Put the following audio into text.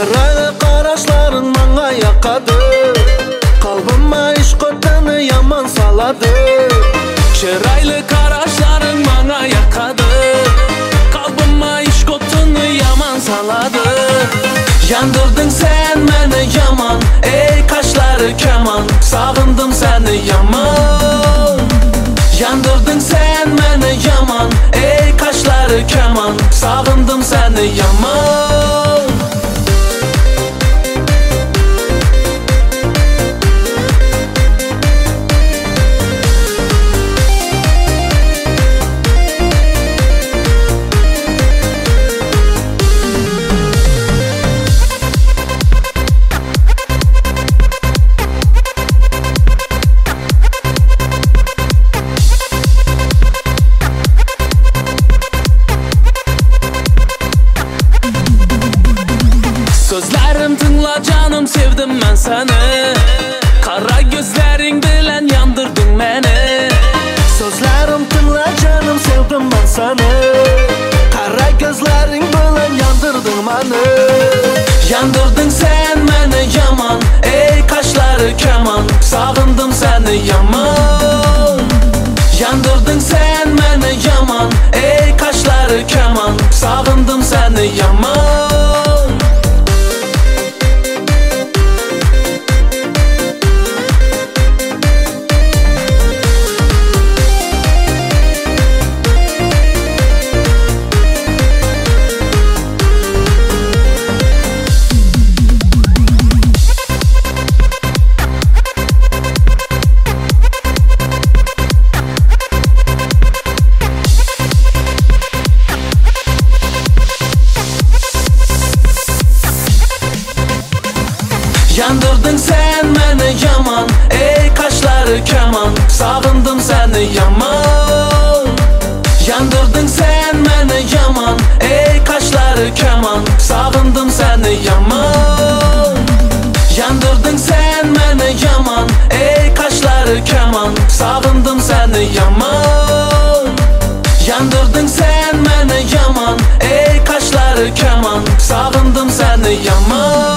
Çıraylı qaraşların manga yakadı, kalbıma ishq o'tini yaman saladı. Çıraylı qaraşların manga yakadı, kalbıma ishq o'tini yaman saladı. Yandırdın sen meni yaman, ey kaşları keman, sağındım seni yaman. Yandırdın sen meni yaman, ey kaşları keman, sağındım seni yaman. Sözlerim tınla canım, sevdim ben seni. Kara gözlerin bilen yandırdın beni. Sözlerim tınla canım, sevdim ben seni. Kara gözlerin bilen yandırdın beni. Yandırdın sen beni yaman, ey kaşları keman, sağındım seni yaman. Yandırdın sen beni yaman, ey kaşları keman, sağındım seni yaman. Yandırdın sen beni yaman, ey kaşları keman, sağındım seni yaman. Yandırdın sen beni yaman, ey kaşları keman, sağındım seni yaman. Yandırdın sen beni yaman, ey kaşları keman, sağındım seni yaman. Yandırdın sen beni yaman, ey kaşları keman, sağındım seni yaman.